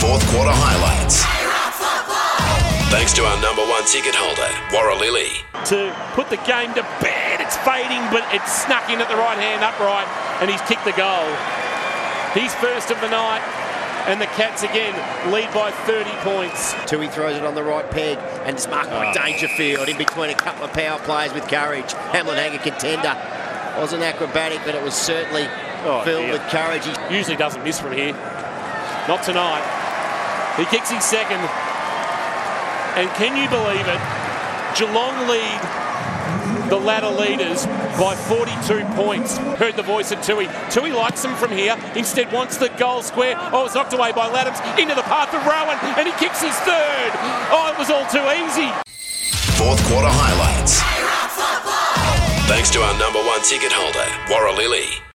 Fourth quarter highlights. Thanks to our number one ticket holder, Warralili. To put the game to bed, it's fading, but it's snuck in at the right hand upright, and he's kicked the goal. He's first of the night, and the Cats again lead by 30 points. Tui throws it on the right peg, and it's marked by Dangerfield in between a couple of power plays with courage. Hamlin Hanger contender. Wasn't acrobatic, but it was certainly filled with courage. He usually doesn't miss from here. Not tonight. He kicks his second. And can you believe it? Geelong lead the ladder leaders by 42 points. Heard the voice of Tui. Tui likes them from here. Instead wants the goal square. Oh, it's knocked away by Laddams into the path of Rowan, and he kicks his third. Oh, it was all too easy. Fourth quarter highlights. Thanks to our number one ticket holder, Warralili.